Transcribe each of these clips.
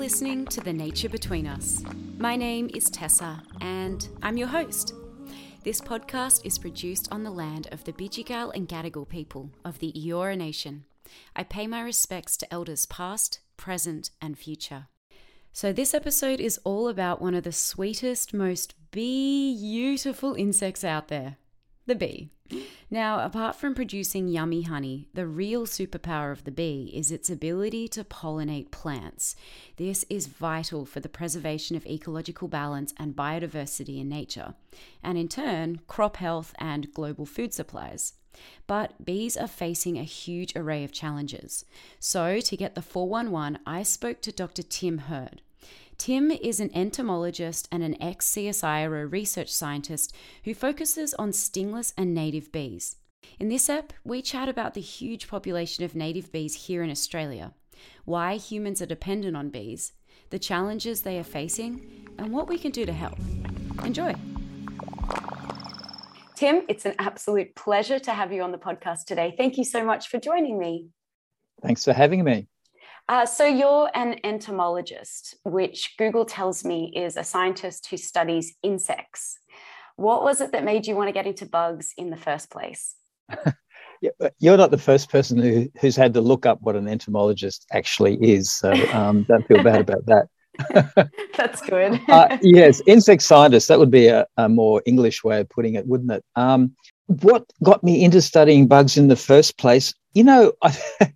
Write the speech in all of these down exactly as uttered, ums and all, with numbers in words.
listening to The Nature Between Us. My name is Tessa, and I'm your host. This podcast is produced on the land of the Bidjigal and Gadigal people of the Eora Nation. I pay my respects to elders past, present, and future. So this episode is all about one of the sweetest, most beautiful insects out there, the bee. Now, apart from producing yummy honey, the real superpower of the bee is its ability to pollinate plants. This is vital for the preservation of ecological balance and biodiversity in nature, and in turn, crop health and global food supplies. But bees are facing a huge array of challenges. So, to get the four one one, I spoke to Doctor Tim Hurd. Tim is an entomologist and an ex-C S I R O research scientist who focuses on stingless and native bees. In this ep, we chat about the huge population of native bees here in Australia, why humans are dependent on bees, the challenges they are facing, and what we can do to help. Enjoy. Tim, it's an absolute pleasure to have you on the podcast today. Thank you so much for joining me. Thanks for having me. Uh, so you're an entomologist, which Google tells me is a scientist who studies insects. What was it that made you want to get into bugs in the first place? You're not the first person who, who's had to look up what an entomologist actually is, so um, don't feel bad about that. That's good. uh, yes, insect scientist, that would be a, a more English way of putting it, wouldn't it? Um, what got me into studying bugs in the first place? You know, I...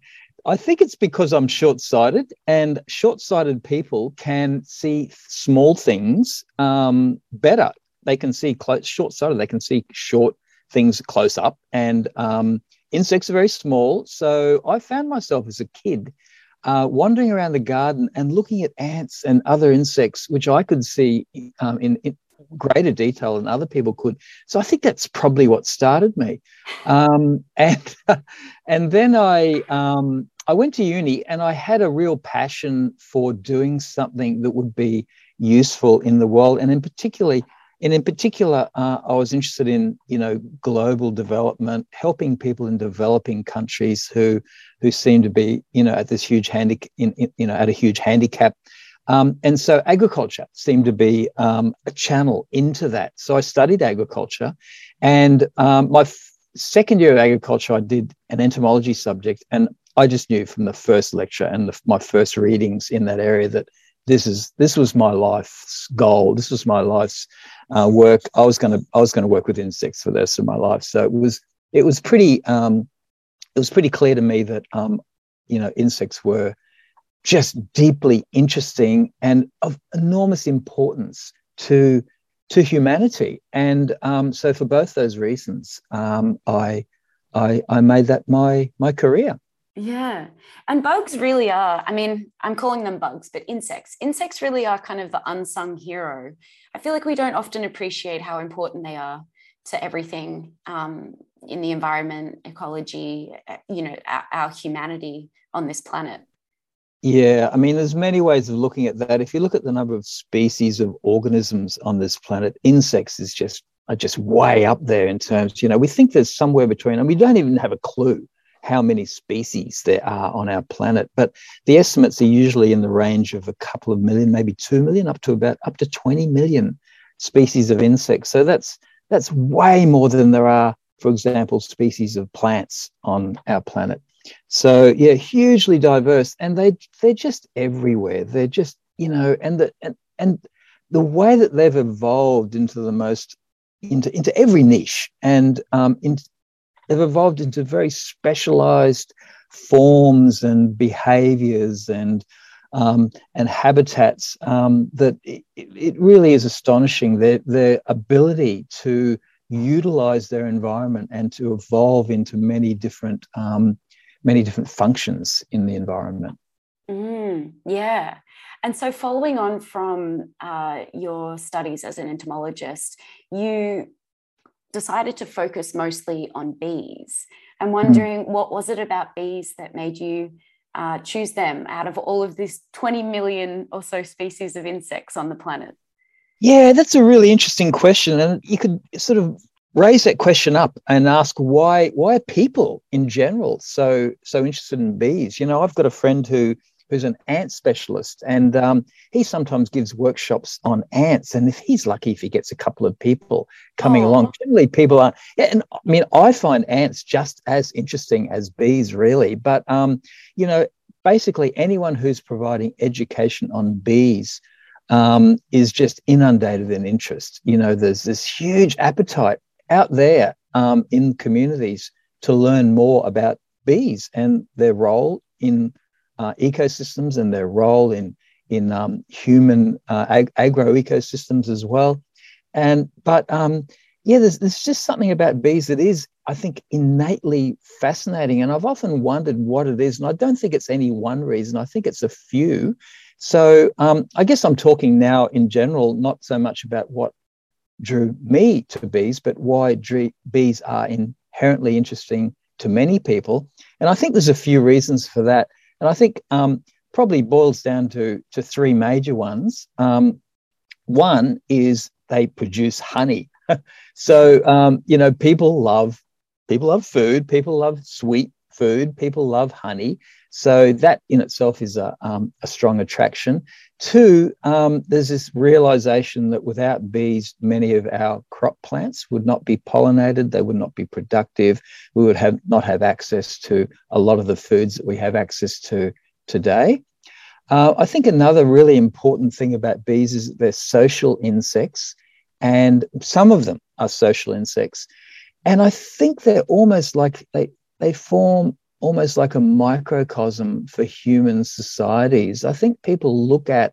I think it's because I'm short-sighted, and short-sighted people can see small things um, better. They can see close, short-sighted, they can see short things close up, and um, insects are very small. So I found myself as a kid uh, wandering around the garden and looking at ants and other insects, which I could see um, in, in greater detail than other people could. So I think that's probably what started me. Um, and and then I um, I went to uni, and I had a real passion for doing something that would be useful in the world, and in particularly, and in particular, uh, I was interested in you know global development, helping people in developing countries who who seem to be you know at this huge handicap, in, in, you know at a huge handicap. Um, and so agriculture seemed to be um, a channel into that. So I studied agriculture, and um, my f- second year of agriculture, I did an entomology subject, and I just knew from the first lecture and the, my first readings in that area that this is this was my life's goal. This was my life's uh, work. I was going to I was going to work with insects for the rest of my life. So it was it was pretty um, it was pretty clear to me that um, you know insects were just deeply interesting and of enormous importance to to humanity. And um, so for both those reasons, um, I, I I made that my my career. Yeah. And bugs really are, I mean, I'm calling them bugs, but insects. Insects really are kind of the unsung hero. I feel like we don't often appreciate how important they are to everything um, in the environment, ecology, you know, our, our humanity on this planet. Yeah, I mean, there's many ways of looking at that. If you look at the number of species of organisms on this planet, insects is just are just way up there in terms, you know, we think there's somewhere between, and we don't even have a clue how many species there are on our planet. But the estimates are usually in the range of a couple of million, maybe two million, up to about up to twenty million species of insects. So that's that's way more than there are, for example, species of plants on our planet. So yeah, hugely diverse, and they they're just everywhere. They're just you know, and the and and the way that they've evolved into the most into into every niche, and um, in, they've evolved into very specialized forms and behaviors and um, and habitats um, that it, it really is astonishing. Their their ability to utilize their environment and to evolve into many different um, many different functions in the environment. Mm, yeah. And so following on from uh, your studies as an entomologist, you decided to focus mostly on bees. I'm wondering, mm. what was it about bees that made you uh, choose them out of all of these twenty million or so species of insects on the planet? Yeah, that's a really interesting question. And you could sort of raise that question up and ask why why are people in general so so interested in bees? You know, I've got a friend who who's an ant specialist, and um, he sometimes gives workshops on ants. And if he's lucky, if he gets a couple of people coming Oh. along, generally people are. Yeah, and I mean, I find ants just as interesting as bees, really. But um, you know, basically, anyone who's providing education on bees um, is just inundated in interest. You know, there's this huge appetite out there um, in communities to learn more about bees and their role in uh, ecosystems and their role in in um, human uh, ag- agro ecosystems as well. And but um, yeah, there's there's just something about bees that is, I think, innately fascinating. And I've often wondered what it is, and I don't think it's any one reason. I think it's a few. So um, I guess I'm talking now in general, not so much about what drew me to bees, but why drew, bees are inherently interesting to many people. And I think there's a few reasons for that. And I think um, probably boils down to, to three major ones. Um, one is they produce honey. So, um, you know, people love, people love food, people love sweet food, people love honey. So that in itself is a, um, a strong attraction. Two, um, there's this realization that without bees, many of our crop plants would not be pollinated, they would not be productive, we would have not have access to a lot of the foods that we have access to today. Uh, I think another really important thing about bees is that they're social insects, and some of them are social insects. And I think they're almost like they, they form almost like a microcosm for human societies. I think people look at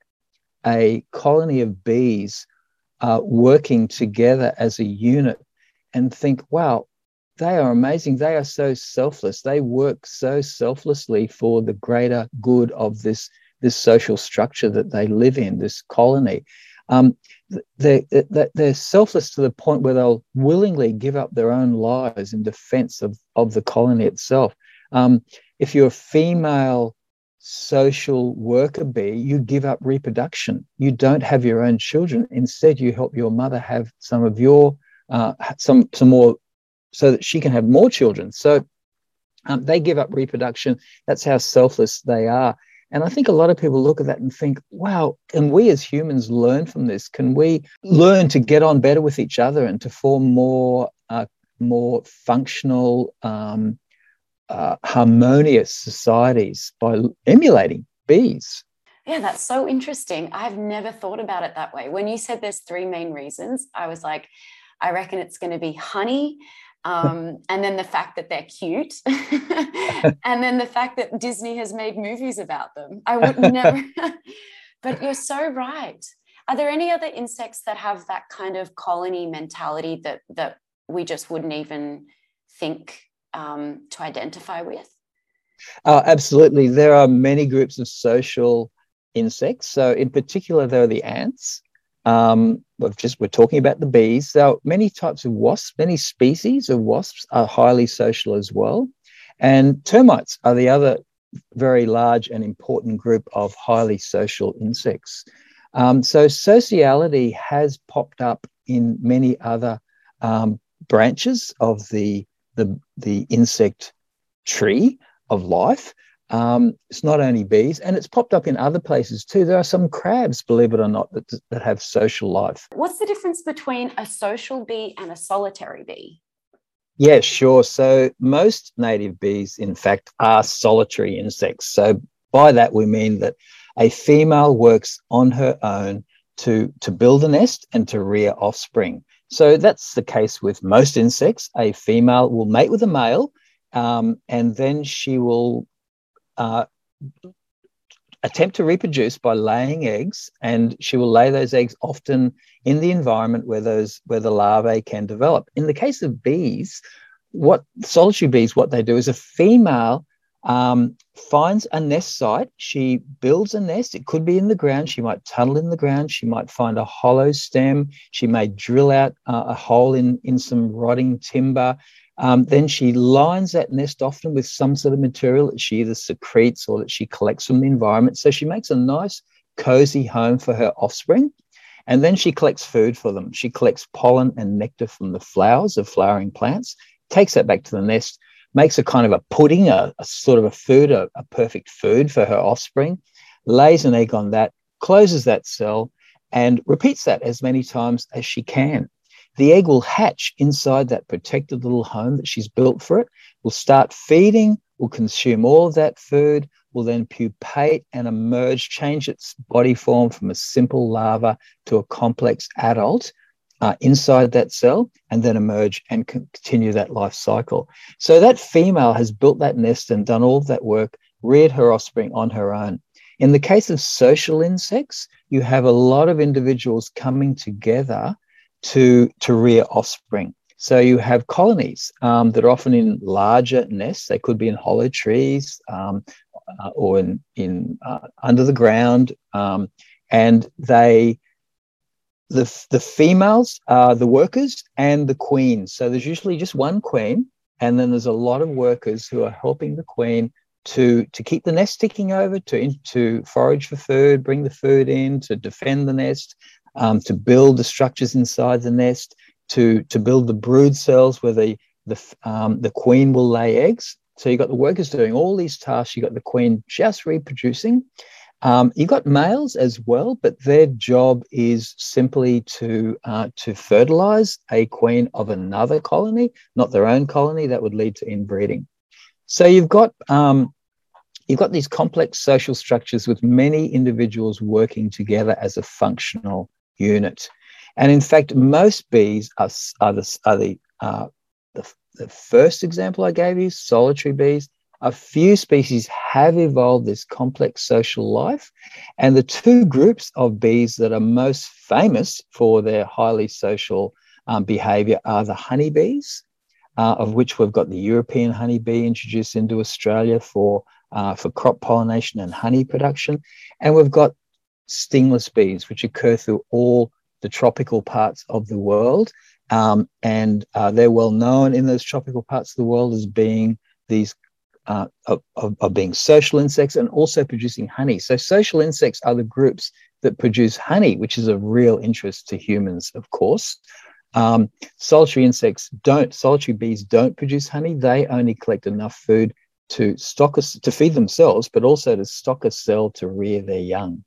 a colony of bees uh, working together as a unit and think, wow, they are amazing. They are so selfless. They work so selflessly for the greater good of this, this social structure that they live in, this colony. Um, they're, they're selfless to the point where they'll willingly give up their own lives in defense of, of the colony itself. Um, if you're a female social worker bee, you give up reproduction. You don't have your own children. Instead, you help your mother have some of your, uh, some, some more, so that she can have more children. So um, they give up reproduction. That's how selfless they are. And I think a lot of people look at that and think, wow, can we as humans learn from this? Can we learn to get on better with each other and to form more, uh, more functional, um, uh, harmonious societies by emulating bees? Yeah, that's so interesting. I've never thought about it that way. When you said there's three main reasons, I was like, I reckon it's going to be honey, Um, and then the fact that they're cute, and then the fact that Disney has made movies about them. I would never, but you're so right. Are there any other insects that have that kind of colony mentality that, that we just wouldn't even think um, to identify with? Uh, absolutely. There are many groups of social insects. So in particular, there are the ants. Um, we've just, we're talking about the bees. There are many types of wasps, many species of wasps are highly social as well. And termites are the other very large and important group of highly social insects. Um, so sociality has popped up in many other um, branches of the, the, the insect tree of life. Um, it's not only bees, and it's popped up in other places too. There are some crabs, believe it or not, that, that have social life. What's the difference between a social bee and a solitary bee? Yeah, sure. So most native bees, in fact, are solitary insects. So by that, we mean that a female works on her own to, to build a nest and to rear offspring. So that's the case with most insects. A female will mate with a male, um, and then she will Uh, attempt to reproduce by laying eggs, and she will lay those eggs often in the environment where those where the larvae can develop. In the case of bees, what solitary bees, what they do is a female um, finds a nest site. She builds a nest. It could be in the ground. She might tunnel in the ground. She might find a hollow stem. She may drill out uh, a hole in, in some rotting timber. Um, then she lines that nest often with some sort of material that she either secretes or that she collects from the environment. So she makes a nice, cozy home for her offspring. And then she collects food for them. She collects pollen and nectar from the flowers of flowering plants, takes that back to the nest, makes a kind of a pudding, a, a sort of a food, a, a perfect food for her offspring, lays an egg on that, closes that cell, and repeats that as many times as she can. The egg will hatch inside that protected little home that she's built for it, will start feeding, will consume all of that food, will then pupate and emerge, change its body form from a simple larva to a complex adult uh, inside that cell, and then emerge and continue that life cycle. So that female has built that nest and done all of that work, reared her offspring on her own. In the case of social insects, you have a lot of individuals coming together to, to rear offspring. So you have colonies um, that are often in larger nests. They could be in hollow trees um, uh, or in, in uh, under the ground, um, and they the the females are the workers and the queen. So there's usually just one queen, and then there's a lot of workers who are helping the queen to to keep the nest ticking over, to to forage for food, bring the food in, to defend the nest, um, to build the structures inside the nest, to to build the brood cells where the the um, the queen will lay eggs. So you've got the workers doing all these tasks. You've got the queen just reproducing. Um, you've got males as well, but their job is simply to uh, to fertilize a queen of another colony, not their own colony. That would lead to inbreeding. So you've got um, you've got these complex social structures with many individuals working together as a functional unit. And in fact, most bees are, are the, are the, uh, the, the first example I gave you, solitary bees. A few species have evolved this complex social life. And the two groups of bees that are most famous for their highly social um, behavior are the honeybees, uh, of which we've got the European honeybee introduced into Australia for, uh, for crop pollination and honey production. And we've got stingless bees, which occur through all the tropical parts of the world. Um, and uh, they're well known in those tropical parts of the world as being these uh, of, of, of being social insects and also producing honey. So social insects are the groups that produce honey, which is of real interest to humans, of course. Um, solitary insects don't, solitary bees don't produce honey. They only collect enough food to stock a, to feed themselves, but also to stock a cell to rear their young.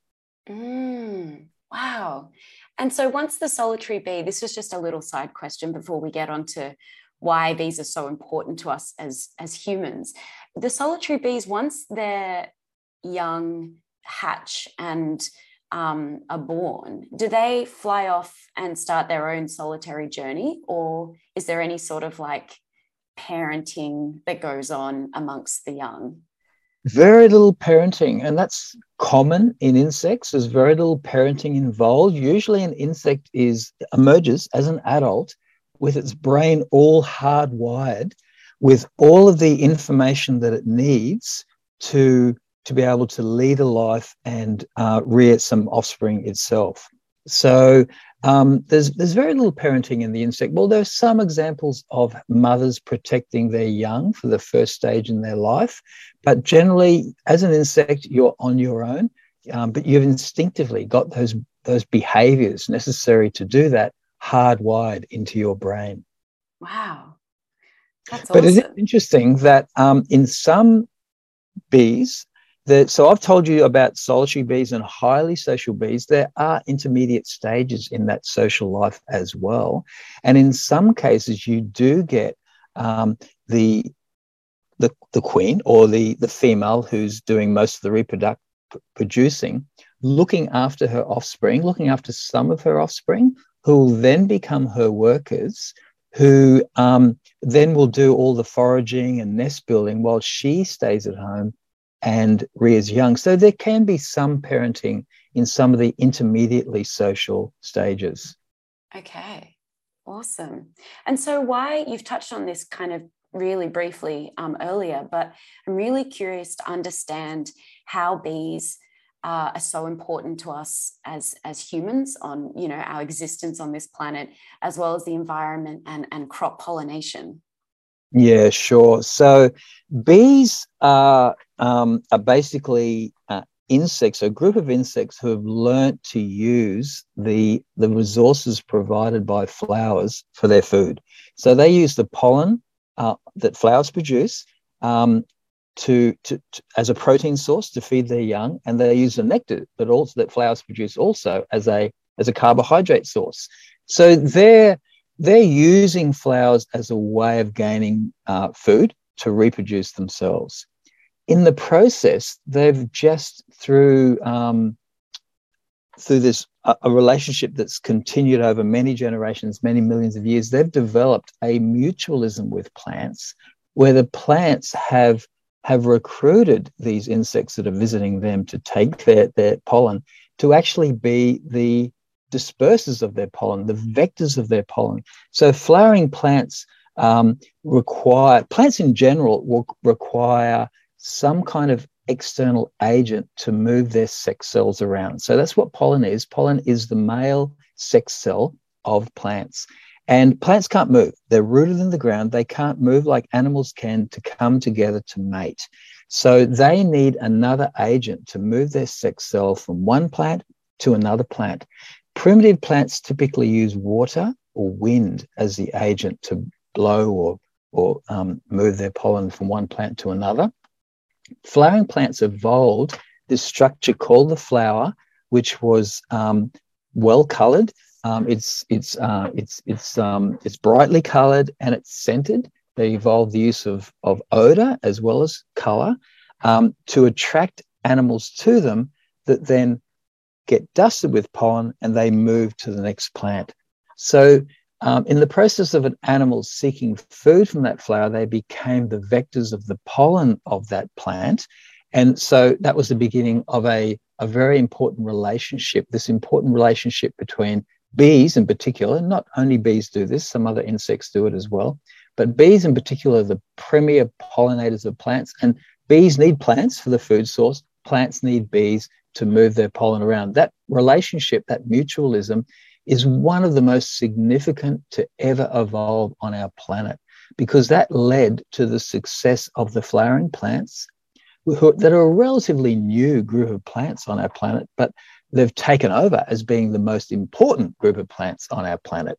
Mm, wow. And so once the solitary bee, this was just a little side question before we get on to why bees are so important to us as, as humans. The solitary bees, once they're young, hatch and um, are born, do they fly off and start their own solitary journey? Or is there any sort of like parenting that goes on amongst the young? Very little parenting, and that's common in insects. There's very little parenting involved. Usually an insect is emerges as an adult with its brain all hardwired with all of the information that it needs to, to be able to lead a life and uh, rear some offspring itself. So um, there's, there's very little parenting in the insect. Well, there are some examples of mothers protecting their young for the first stage in their life, but generally, as an insect, you're on your own, um, but you've instinctively got those, those behaviors necessary to do that hardwired into your brain. Wow. That's but awesome. It is interesting that um, in some bees, that, so I've told you about solitary bees and highly social bees. There are intermediate stages in that social life as well. And in some cases, you do get um, the, the, the queen or the, the female who's doing most of the reproduct producing, looking after her offspring, looking after some of her offspring, who will then become her workers, who um, then will do all the foraging and nest building while she stays at home and rears young. So there can be some parenting in some of the intermediately social stages. Okay, awesome. And so why, you've touched on this kind of really briefly um, earlier, but I'm really curious to understand how bees uh, are so important to us as, as humans on, you know, our existence on this planet, as well as the environment and, and crop pollination. Yeah, sure. So bees are, um, are basically uh, insects, a group of insects who have learnt to use the, the resources provided by flowers for their food. So they use the pollen uh, that flowers produce um, to, to, to as a protein source to feed their young, and they use the nectar that also that flowers produce also as a as a carbohydrate source. So they're they're using flowers as a way of gaining uh, food to reproduce themselves. In the process, they've just through um, through this a, a relationship that's continued over many generations, many millions of years, they've developed a mutualism with plants, where the plants have have recruited these insects that are visiting them to take their, their pollen, to actually be the dispersers of their pollen, the vectors of their pollen. So flowering plants um, require, plants in general will require some kind of external agent to move their sex cells around. So that's what pollen is. Pollen is the male sex cell of plants. And plants can't move. They're rooted in the ground. They can't move like animals can to come together to mate. So they need another agent to move their sex cell from one plant to another plant. Primitive plants typically use water or wind as the agent to blow or, or um, move their pollen from one plant to another. Flowering plants evolved this structure called the flower, which was um, well colored. Um, it's it's uh, it's it's um, it's brightly colored and it's scented. They evolved the use of of odor as well as color um, to attract animals to them that then get dusted with pollen and they move to the next plant. So um, in the process of an animal seeking food from that flower, they became the vectors of the pollen of that plant. And so that was the beginning of a, a very important relationship, this important relationship between bees in particular. Not only bees do this, some other insects do it as well, but bees in particular are the premier pollinators of plants, and bees need plants for the food source. Plants need bees to move their pollen around. That relationship, that mutualism, is one of the most significant to ever evolve on our planet, because that led to the success of the flowering plants, who, that are a relatively new group of plants on our planet, but they've taken over as being the most important group of plants on our planet.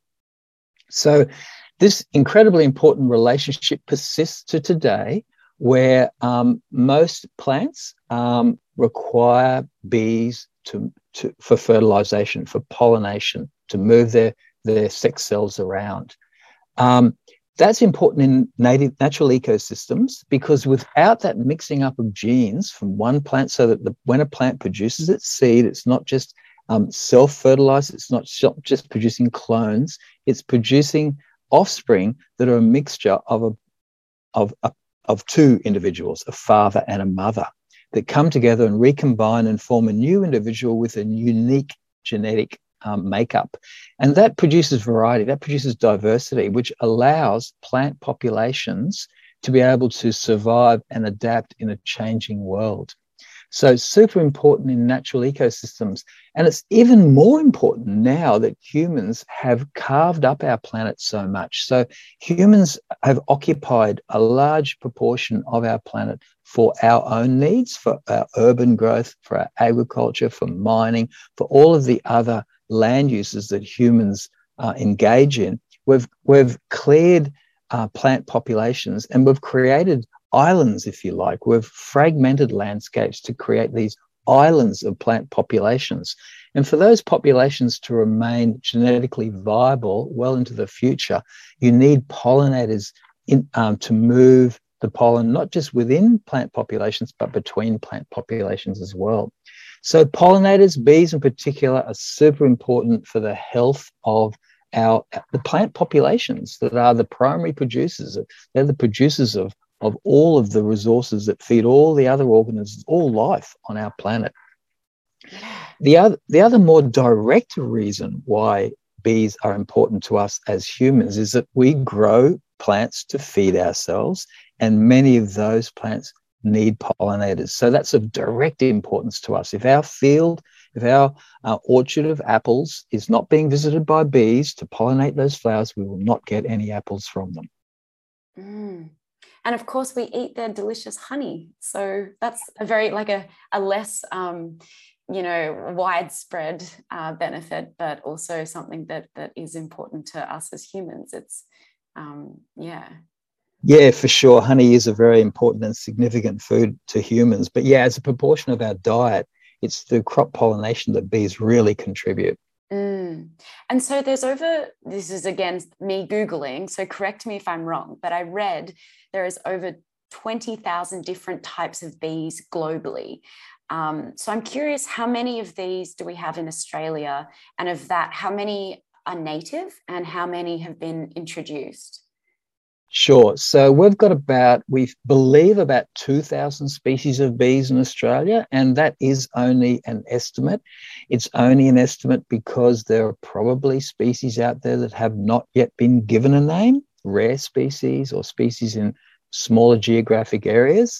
So this incredibly important relationship persists to today, where um, most plants um, require bees to, to, for fertilization, for pollination, to move their, their sex cells around. Um, that's important in native natural ecosystems, because without that mixing up of genes from one plant, so that the, when a plant produces its seed, it's not just um, self-fertilized, it's not just producing clones, it's producing offspring that are a mixture of a, of a of two individuals, a father and a mother, that come together and recombine and form a new individual with a unique genetic um, makeup. And that produces variety, that produces diversity, which allows plant populations to be able to survive and adapt in a changing world. So it's super important in natural ecosystems. And it's even more important now that humans have carved up our planet so much. So humans have occupied a large proportion of our planet for our own needs, for our urban growth, for our agriculture, for mining, for all of the other land uses that humans uh, engage in. We've, we've cleared uh, plant populations, and we've created islands, if you like. We've fragmented landscapes to create these islands of plant populations. And for those populations to remain genetically viable well into the future, you need pollinators in, um, to move the pollen, not just within plant populations, but between plant populations as well. So pollinators, bees in particular, are super important for the health of our the plant populations that are the primary producers. They're the producers of of all of the resources that feed all the other organisms, all life on our planet. The other, the other more direct reason why bees are important to us as humans is that we grow plants to feed ourselves, and many of those plants need pollinators. So that's of direct importance to us. If our field, if our uh, orchard of apples is not being visited by bees to pollinate those flowers, we will not get any apples from them. Mm. And of course, we eat their delicious honey. So that's a very, like a, a less, um, you know, widespread uh, benefit, but also something that that is important to us as humans. It's, um, yeah. Yeah, for sure. Honey is a very important and significant food to humans. But yeah, as a proportion of our diet, it's the crop pollination that bees really contribute. Mm. And so there's over, this is again me Googling, so correct me if I'm wrong, but I read there is over twenty thousand different types of bees globally. Um, so I'm curious, how many of these do we have in Australia? And of that, how many are native and how many have been introduced? Sure. So we've got about, we believe about two thousand species of bees in Australia, and that is only an estimate. It's only an estimate because there are probably species out there that have not yet been given a name, rare species or species in smaller geographic areas.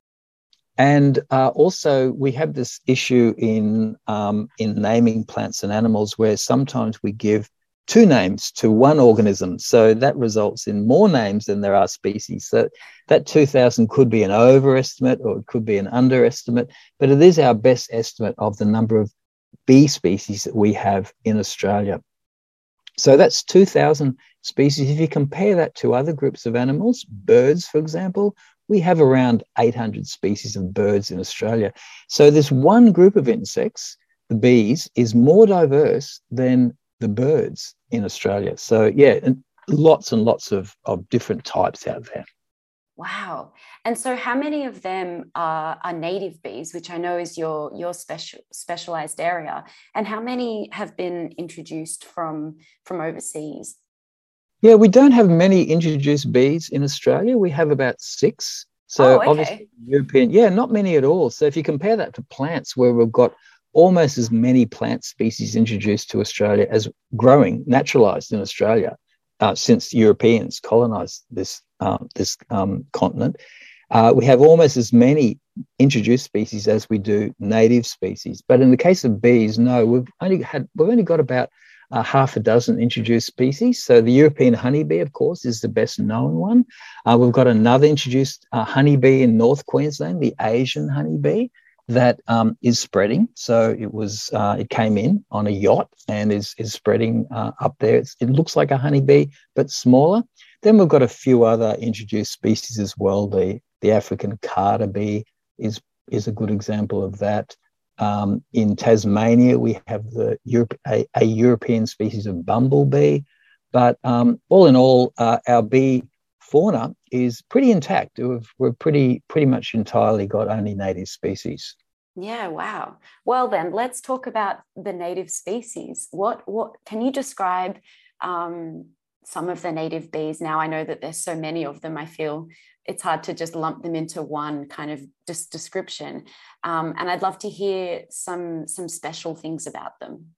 And uh, also we have this issue in, um, in naming plants and animals where sometimes we give two names to one organism. So that results in more names than there are species. So that two thousand could be an overestimate or it could be an underestimate, but it is our best estimate of the number of bee species that we have in Australia. So that's two thousand species. If you compare that to other groups of animals, birds, for example, we have around eight hundred species of birds in Australia. So this one group of insects, the bees, is more diverse than the birds in Australia. So yeah, and lots and lots of, of different types out there. Wow. And so how many of them are, are native bees, which I know is your, your special, specialized area, and how many have been introduced from, from overseas? Yeah, we don't have many introduced bees in Australia. We have about six. So oh, okay. Obviously European, yeah, not many at all. So if you compare that to plants, where we've got almost as many plant species introduced to Australia as growing, naturalized in Australia uh, since Europeans colonized this, uh, this um, continent. Uh, we have almost as many introduced species as we do native species. But in the case of bees, no, we've only had, we've only got about uh, half a dozen introduced species. So the European honeybee, of course, is the best known one. Uh, we've got another introduced uh, honeybee in North Queensland, the Asian honeybee, that um, is spreading. So it was, uh, it came in on a yacht and is, is spreading uh, up there. It's, it looks like a honeybee, but smaller. Then we've got a few other introduced species as well. The, the African carder bee is, is a good example of that. Um, in Tasmania, we have the Europe, a, a European species of bumblebee. But um, all in all, uh, our bee fauna is pretty intact. We've, we're pretty pretty much entirely got only native species. Yeah, wow. Well, then let's talk about the native species. What what can you describe um, some of the native bees? Now, I know that there's so many of them. I feel it's hard to just lump them into one kind of just description. Um, and I'd love to hear some some special things about them.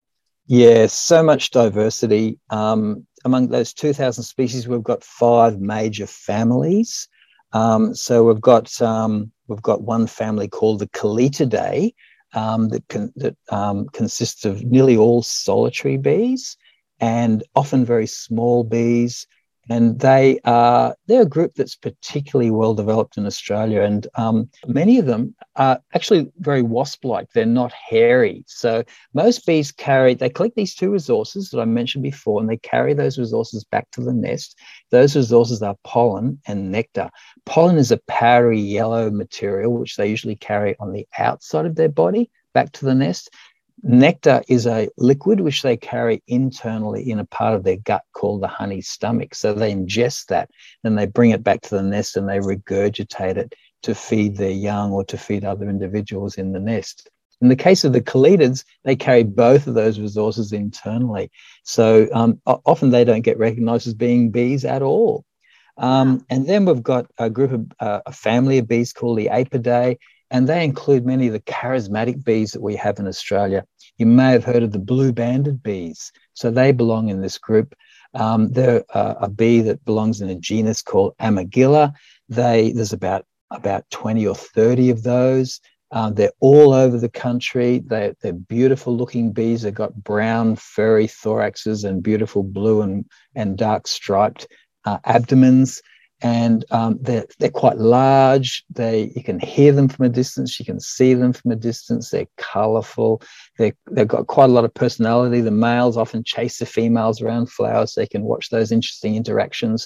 Yeah, so much diversity. Um, among those two thousand species, we've got five major families. Um, so we've got um, we've got one family called the Caletidae um, that can, that um, consists of nearly all solitary bees and often very small bees. And they are they're a group that's particularly well developed in Australia, and um, many of them are actually very wasp-like. They're not hairy. So most bees carry they collect these two resources that I mentioned before, and they carry those resources back to the nest. Those resources are pollen and nectar. Pollen is a powdery yellow material which they usually carry on the outside of their body back to the nest. Nectar is a liquid which they carry internally in a part of their gut called the honey stomach. So they ingest that and they bring it back to the nest and they regurgitate it to feed their young or to feed other individuals in the nest. In the case of the caletids, they carry both of those resources internally. So um, often they don't get recognized as being bees at all. Um, wow. And then we've got a group of, uh, a family of bees called the Apidae, and they include many of the charismatic bees that we have in Australia. You may have heard of the blue-banded bees. So they belong in this group. Um, they're uh, a bee that belongs in a genus called Amegilla. They, there's about, about twenty or thirty of those. Um, they're all over the country. They're, they're beautiful-looking bees. They've got brown, furry thoraxes and beautiful blue and, and dark striped uh, abdomens. And um, they're, they're quite large. They, you can hear them from a distance. You can see them from a distance. They're colourful. They, they've got quite a lot of personality. The males often chase the females around flowers so they can watch those interesting interactions.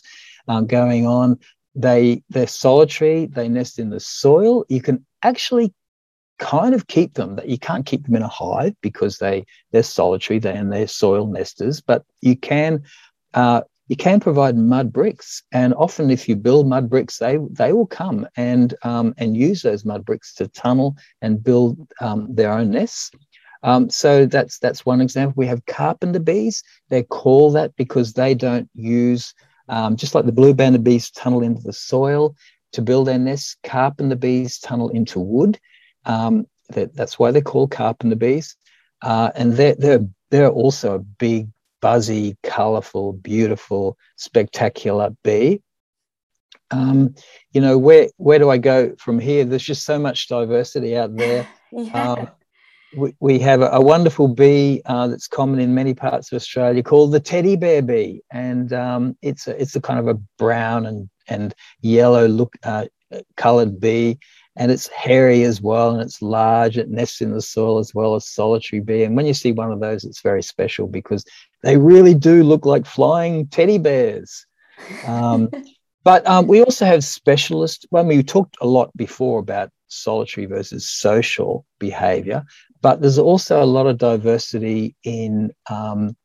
uh, going on. They, they're solitary, they nest in the soil. You can actually kind of keep them, that you can't keep them in a hive because they, they're solitary they, and they're soil nesters, but you can uh, you can provide mud bricks. And often if you build mud bricks, they, they will come and, um, and use those mud bricks to tunnel and build um, their own nests. Um, so that's that's one example. We have carpenter bees. They're called that because they don't use, um, just like the blue banded bees tunnel into the soil to build their nests, carpenter bees tunnel into wood. Um, that, that's why they're called carpenter bees. Uh, and they're, they're, they're also a big, buzzy, colourful, beautiful, spectacular bee. Um, you know, where, where do I go from here? There's just so much diversity out there. Yeah. Um, We, we have a, a wonderful bee uh, that's common in many parts of Australia called the teddy bear bee, and um, it's a, it's a kind of a brown and and yellow look uh, coloured bee, and it's hairy as well, and it's large. It nests in the soil as well as solitary bee. And when you see one of those, it's very special because they really do look like flying teddy bears. Um, but um, we also have specialists. Well, we talked a lot before about solitary versus social behaviour, but there's also a lot of diversity in um,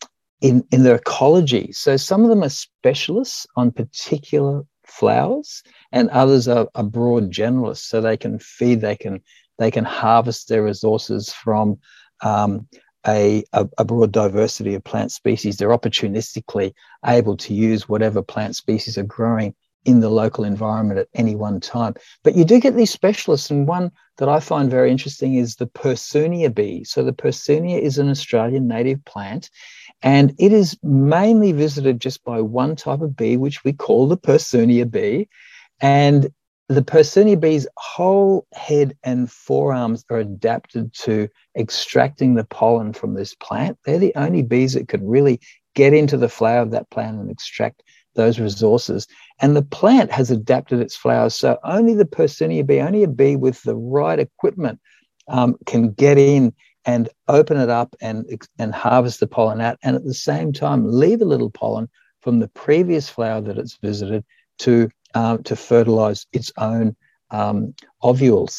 in in their ecology. So some of them are specialists on particular flowers, and others are, are broad generalists. So they can feed, they can they can harvest their resources from um, a, a, a broad diversity of plant species. They're opportunistically able to use whatever plant species are growing in the local environment at any one time. But you do get these specialists, and one that I find very interesting is the Persunia bee. So the Persunia is an Australian native plant, and it is mainly visited just by one type of bee, which we call the Persunia bee. And the Persunia bee's whole head and forearms are adapted to extracting the pollen from this plant. They're the only bees that could really get into the flower of that plant and extract those resources. And the plant has adapted its flowers, so only the Persunia bee, only a bee with the right equipment um, can get in and open it up and, and harvest the pollen out, and at the same time leave a little pollen from the previous flower that it's visited to, um, to fertilize its own um, ovules.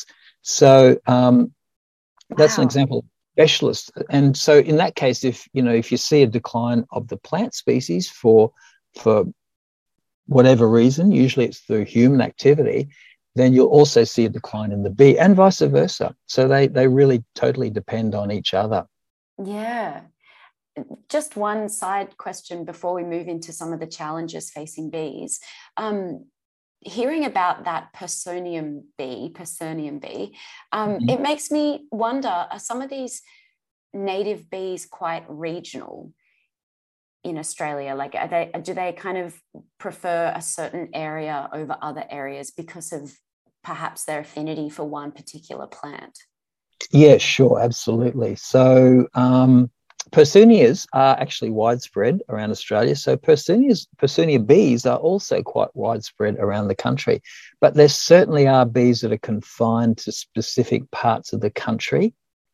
So um, that's wow. an example of specialist. And so in that case, if you know if you see a decline of the plant species for for whatever reason, usually it's through human activity, then you'll also see a decline in the bee, and vice versa. So they they really totally depend on each other. Yeah. Just one side question before we move into some of the challenges facing bees. Um, hearing about that Personium bee, Personium bee, um, mm-hmm. it makes me wonder, are some of these native bees quite regional in Australia? Like, are they, do they kind of prefer a certain area over other areas because of perhaps their affinity for one particular plant? Yeah, sure, absolutely. So um, Persunias are actually widespread around Australia. So Persunias, Persunia bees are also quite widespread around the country. But there certainly are bees that are confined to specific parts of the country.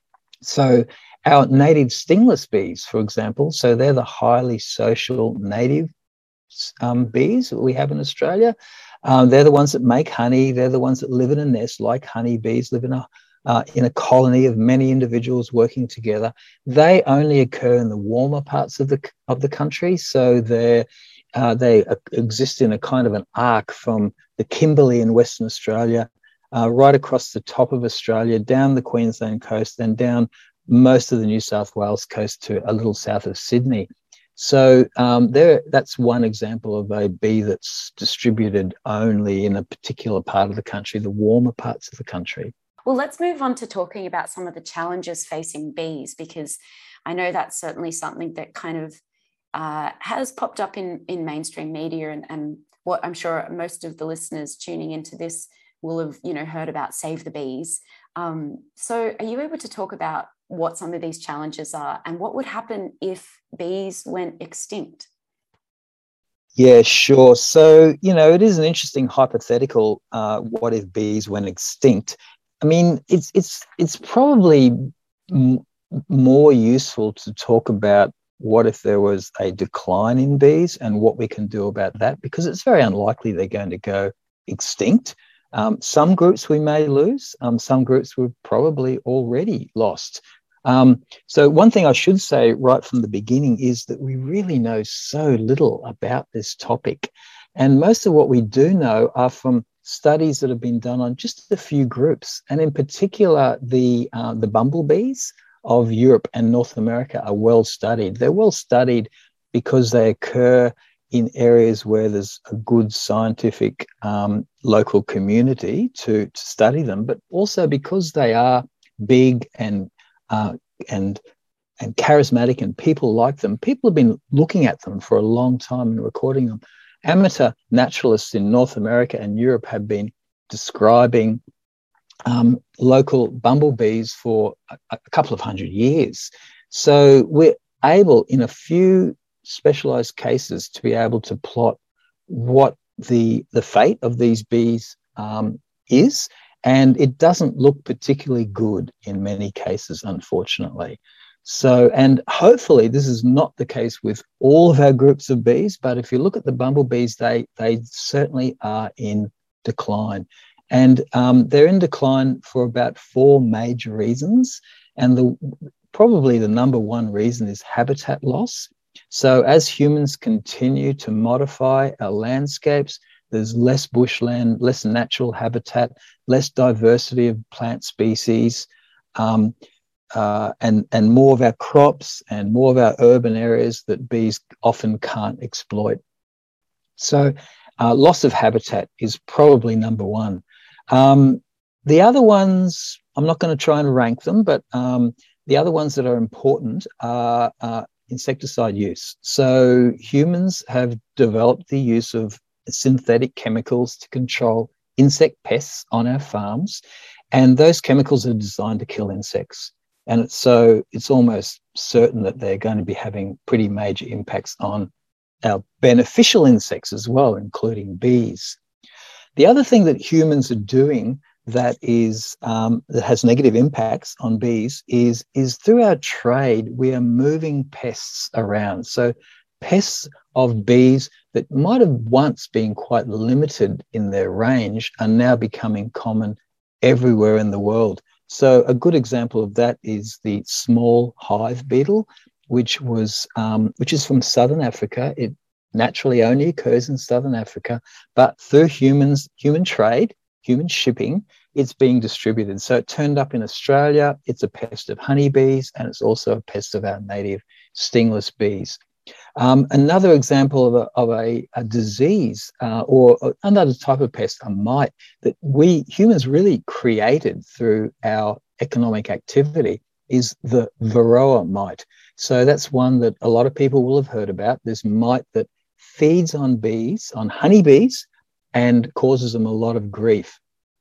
So our native stingless bees, for example, so they're the highly social native um, bees that we have in Australia. Um, they're the ones that make honey. They're the ones that live in a nest like honeybees, live in a uh, in a colony of many individuals working together. They only occur in the warmer parts of the of the country. So they're uh, they exist in a kind of an arc from the Kimberley in Western Australia, uh, right across the top of Australia, down the Queensland coast, and down most of the New South Wales coast to a little south of Sydney. So um, there, that's one example of a bee that's distributed only in a particular part of the country, the warmer parts of the country. Well, let's move on to talking about some of the challenges facing bees, because I know that's certainly something that kind of uh, has popped up in, in mainstream media, and, and what I'm sure most of the listeners tuning into this will have, you know, heard about Save the Bees. Um, so are you able to talk about what some of these challenges are and what would happen if bees went extinct? Yeah, sure. So, you know, it is an interesting hypothetical, uh, what if bees went extinct? I mean, it's it's it's probably m- more useful to talk about what if there was a decline in bees and what we can do about that, because it's very unlikely they're going to go extinct. Um, some groups we may lose, um, some groups we've probably already lost. Um, so one thing I should say right from the beginning is that we really know so little about this topic. And most of what we do know are from studies that have been done on just a few groups. And in particular, the, uh, the bumblebees of Europe and North America are well studied. They're well studied because they occur in areas where there's a good scientific um, local community to, to study them, but also because they are big and uh, and and charismatic and people like them. People have been looking at them for a long time and recording them. Amateur naturalists in North America and Europe have been describing um, local bumblebees for a, a couple of hundred years. So we're able, in a few specialized cases, to be able to plot what the, the fate of these bees um, is. And it doesn't look particularly good in many cases, unfortunately. So, and hopefully this is not the case with all of our groups of bees, but if you look at the bumblebees, they, they certainly are in decline. And um, they're in decline for about four major reasons. And the probably the number one reason is habitat loss. So as humans continue to modify our landscapes, there's less bushland, less natural habitat, less diversity of plant species, um, uh, and, and more of our crops and more of our urban areas that bees often can't exploit. So uh, loss of habitat is probably number one. Um, the other ones, I'm not going to try and rank them, but um, the other ones that are important are uh, insecticide use. So humans have developed the use of synthetic chemicals to control insect pests on our farms, and those chemicals are designed to kill insects. And it's, so it's almost certain that they're going to be having pretty major impacts on our beneficial insects as well, including bees. The other thing that humans are doing that is um, that has negative impacts on bees is, is through our trade, we are moving pests around. So pests of bees that might have once been quite limited in their range are now becoming common everywhere in the world. So a good example of that is the small hive beetle, which was um, which is from southern Africa. It naturally only occurs in southern Africa, but through humans, human trade, human shipping, it's being distributed. So it turned up in Australia. It's a pest of honeybees, and it's also a pest of our native stingless bees. Um, another example of a, of a, a disease uh, or another type of pest, a mite, that we humans really created through our economic activity is the Varroa mite. So that's one that a lot of people will have heard about, this mite that feeds on bees, on honeybees, and causes them a lot of grief.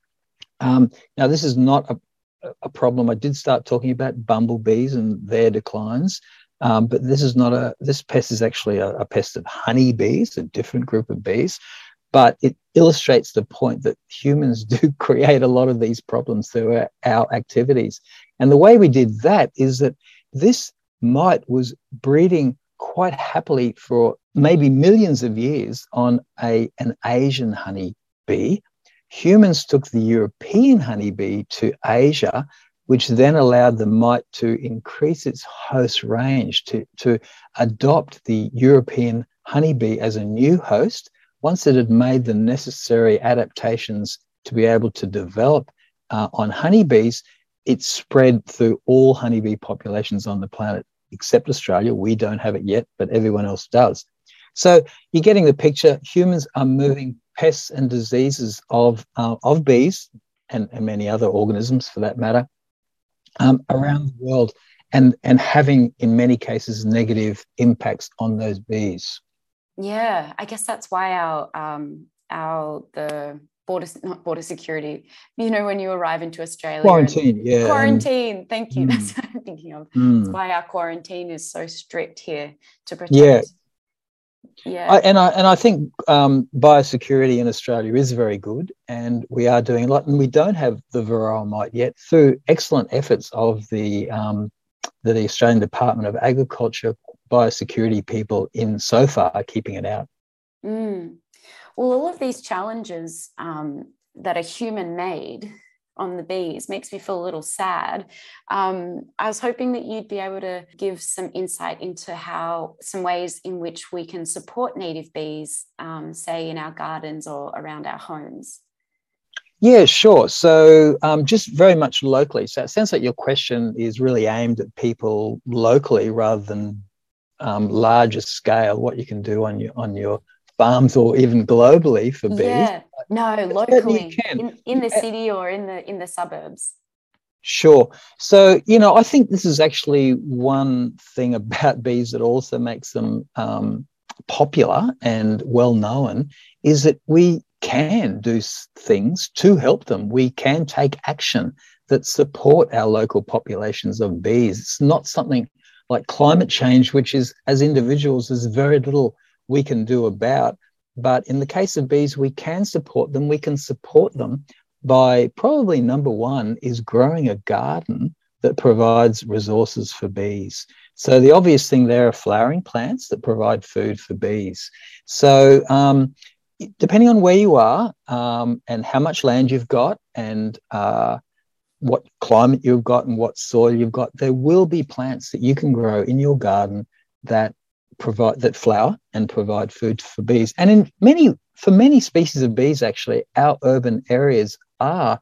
Um, now, this is not a, a problem. I did start talking about bumblebees and their declines. Um, but this is not a, this pest is actually a, a pest of honeybees, a different group of bees, but it illustrates the point that humans do create a lot of these problems through our, our activities. And the way we did that is that this mite was breeding quite happily for maybe millions of years on a, an Asian honeybee. Humans took the European honeybee to Asia, which then allowed the mite to increase its host range, to, to adopt the European honeybee as a new host. Once it had made the necessary adaptations to be able to develop uh, on honeybees, it spread through all honeybee populations on the planet, except Australia. We don't have it yet, but everyone else does. So you're getting the picture. Humans are moving pests and diseases of, uh, of bees and, and many other organisms for that matter, Um, around the world, and and having in many cases negative impacts on those bees. Yeah, I guess that's why our um our the border not border security. You know, when you arrive into Australia, Quarantine, yeah, quarantine. And, thank you. Mm, that's what I'm thinking of. Mm. That's why our quarantine is so strict here to protect. Yeah, yeah. I, and I and I think um, biosecurity in Australia is very good, and we are doing a lot. And we don't have the Varroa mite yet, through excellent efforts of the um, the Australian Department of Agriculture, biosecurity people in so far keeping it out. Mm. Well, all of these challenges um, that are human made on the bees makes me feel a little sad. Um, I was hoping that you'd be able to give some insight into how some ways in which we can support native bees, um, say in our gardens or around our homes. Yeah, sure. So um, just very much locally. So it sounds like your question is really aimed at people locally rather than um, larger scale, what you can do on your on your farms or even globally for bees. Yeah, no, Certainly locally you can. in, in the Yeah. city or in the in the suburbs. Sure. So, you know, I think this is actually one thing about bees that also makes them um, popular and well known is that we can do things to help them. We can take action that support our local populations of bees. It's not something like climate change, which is, as individuals, there's very little we can do about. But in the case of bees, we can support them. We can support them by probably number one is growing a garden that provides resources for bees. So the obvious thing there are flowering plants that provide food for bees. So um, depending on where you are um, and how much land you've got and uh, what climate you've got and what soil you've got, there will be plants that you can grow in your garden that provide that flower and provide food for bees. And in many, for many species of bees, actually, our urban areas are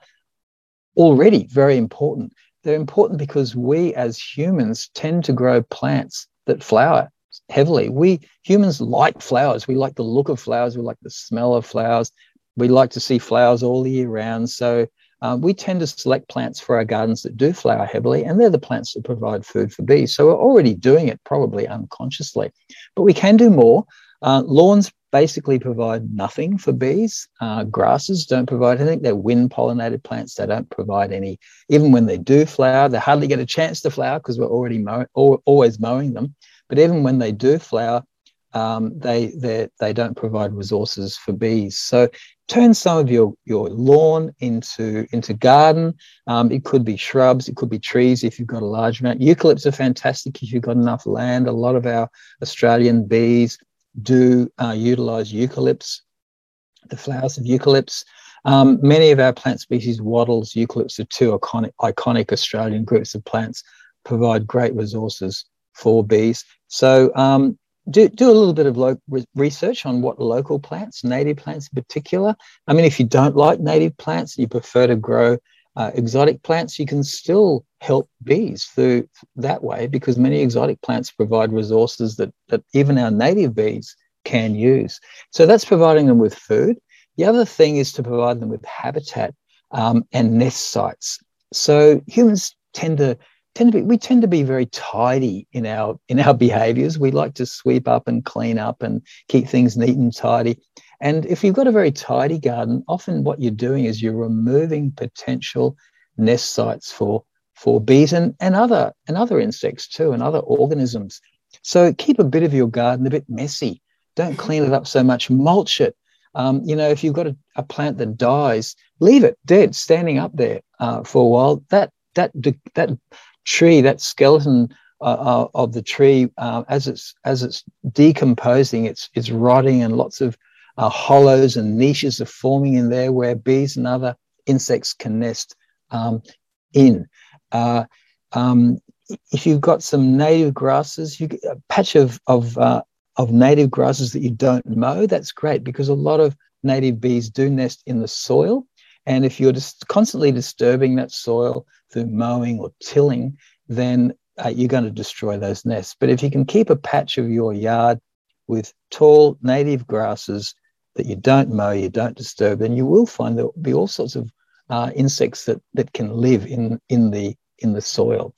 already very important. They're important because we as humans tend to grow plants that flower heavily. We humans like flowers. We like the look of flowers. We like the smell of flowers. We like to see flowers all year round. So um, we tend to select plants for our gardens that do flower heavily, and they're the plants that provide food for bees. So we're already doing it probably unconsciously, but we can do more. Uh, lawns basically provide nothing for bees. Uh, grasses don't provide anything. They're wind-pollinated plants. They don't provide any. Even when they do flower, they hardly get a chance to flower because we're already mow, always mowing them. But even when they do flower, um, they they they don't provide resources for bees. So turn some of your your lawn into into garden. Um, it could be shrubs, it could be trees if you've got a large amount. Eucalypts are fantastic if you've got enough land. A lot of our Australian bees do uh, utilize eucalypts, the flowers of eucalypts. Um, many of our plant species, wattles, eucalypts are two iconic, iconic Australian groups of plants, provide great resources for bees. So um, do, do a little bit of lo- research on what local plants, native plants in particular. I mean, if you don't like native plants, you prefer to grow uh, exotic plants, you can still help bees through that way because many exotic plants provide resources that, that even our native bees can use. So that's providing them with food. The other thing is to provide them with habitat um, and nest sites. So humans tend to tend to be we tend to be very tidy in our in our behaviors. We like to sweep up and clean up and keep things neat and tidy. And if you've got a very tidy garden, often what you're doing is you're removing potential nest sites for for bees and, and other and other insects too and other organisms. So keep a bit of your garden a bit messy. Don't clean it up so much. Mulch it. Um, you know, if you've got a, a plant that dies, leave it dead, standing up there uh, for a while. That that that tree, that skeleton uh, of the tree, uh, as it's as it's decomposing, it's it's rotting, and lots of uh, hollows and niches are forming in there where bees and other insects can nest um, in. Uh, um, if you've got some native grasses, you get a patch of of uh, of native grasses that you don't mow, that's great because a lot of native bees do nest in the soil. And if you're just constantly disturbing that soil through mowing or tilling, then uh, you're going to destroy those nests. But if you can keep a patch of your yard with tall native grasses that you don't mow, you don't disturb, then you will find there will be all sorts of uh, insects that that can live in in the in the soil.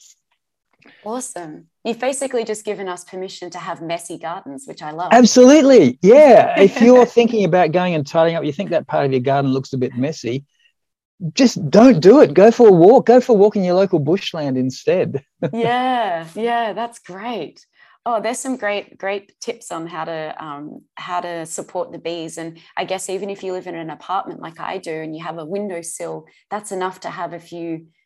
Awesome. You've basically just given us permission to have messy gardens, which I love. Absolutely. Yeah. If you're thinking about going and tidying up, you think that part of your garden looks a bit messy, just don't do it. Go for a walk. Go for a walk in your local bushland instead. Yeah. Yeah. That's great. Oh, there's some great, great tips on how to um, how to support the bees. And I guess even if you live in an apartment like I do and you have a windowsill, that's enough to have a few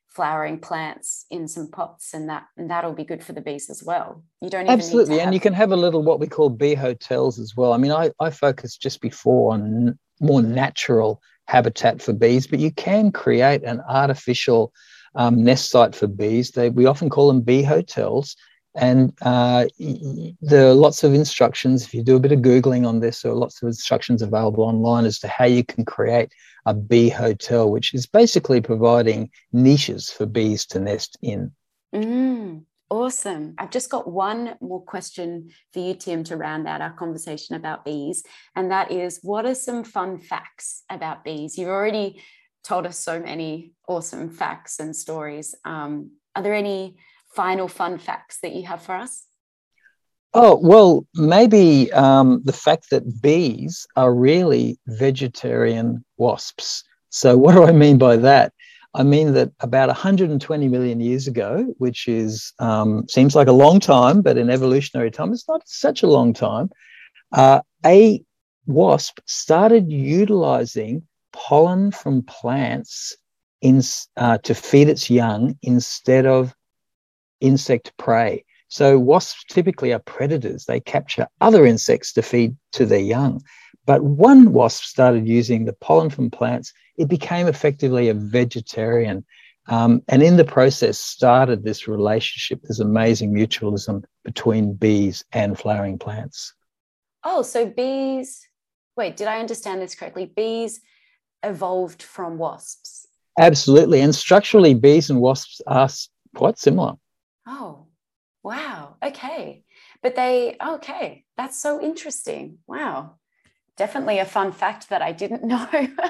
flowering plants in some pots, and that and that'll be good for the bees as well. You don't even Absolutely, need to have... and you can have a little what we call bee hotels as well. I mean, I, I focused just before on more natural habitat for bees, but you can create an artificial um, nest site for bees. They, we often call them bee hotels. And uh, there are lots of instructions. If you do a bit of Googling on this, there are lots of instructions available online as to how you can create a bee hotel, which is basically providing niches for bees to nest in. Mm, awesome. I've just got one more question for you, Tim, to round out our conversation about bees. And that is, what are some fun facts about bees? You've already told us so many awesome facts and stories. Um, are there any final fun facts that you have for us? Oh, well, maybe um, the fact that bees are really vegetarian wasps. So what do I mean by that? I mean that about one hundred twenty million years ago, which is um, seems like a long time, but in evolutionary time, it's not such a long time, uh, a wasp started utilizing pollen from plants in, uh, to feed its young instead of insect prey. So wasps typically are predators. They capture other insects to feed to their young. But one wasp started using the pollen from plants. It became effectively a vegetarian. Um, and in the process started this relationship, this amazing mutualism between bees and flowering plants. Oh, so bees, wait, did I understand this correctly? Bees evolved from wasps? Absolutely. And structurally, bees and wasps are quite similar. Oh, wow. Okay. But they, okay. That's so interesting. Wow. Definitely a fun fact that I didn't know.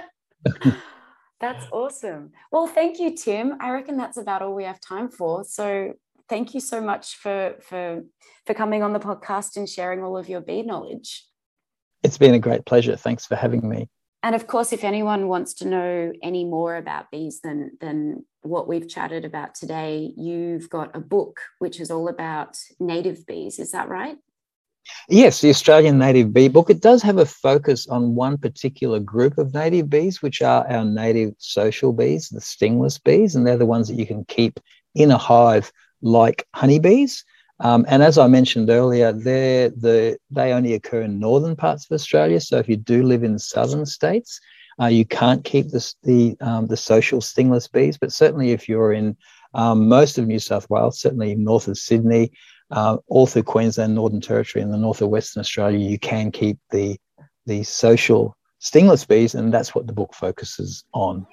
That's awesome. Well, thank you, Tim. I reckon that's about all we have time for. So thank you so much for, for, for coming on the podcast and sharing all of your bee knowledge. It's been a great pleasure. Thanks for having me. And of course, if anyone wants to know any more about bees than, than what we've chatted about today, you've got a book which is all about native bees. Is that right? Yes, the Australian Native Bee Book. It does have a focus on one particular group of native bees, which are our native social bees, the stingless bees, and they're the ones that you can keep in a hive like honeybees. Um, and as I mentioned earlier, they're the, they only occur in northern parts of Australia. So if you do live in southern states, uh, you can't keep the, the, um, the social stingless bees. But certainly if you're in um, most of New South Wales, certainly north of Sydney, uh, all through Queensland, Northern Territory and the north of Western Australia, you can keep the, the social stingless bees. And that's what the book focuses on.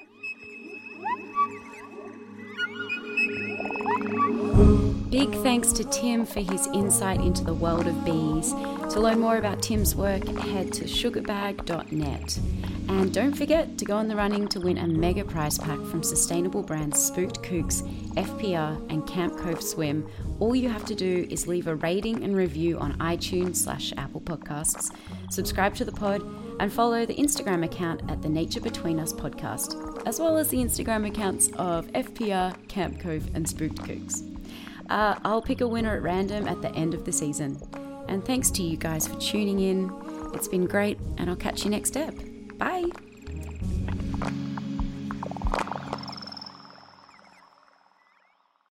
Big thanks to Tim for his insight into the world of bees. To learn more about Tim's work, head to sugarbag dot net. And don't forget to go on the running to win a mega prize pack from sustainable brands Spooked Kooks, F P R and Camp Cove Swim. All you have to do is leave a rating and review on iTunes slash Apple Podcasts, subscribe to the pod, and follow the Instagram account at the Nature Between Us podcast, as well as the Instagram accounts of F P R, Camp Cove and Spooked Kooks. Uh, I'll pick a winner at random at the end of the season. And thanks to you guys for tuning in. It's been great, and I'll catch you next step. Bye.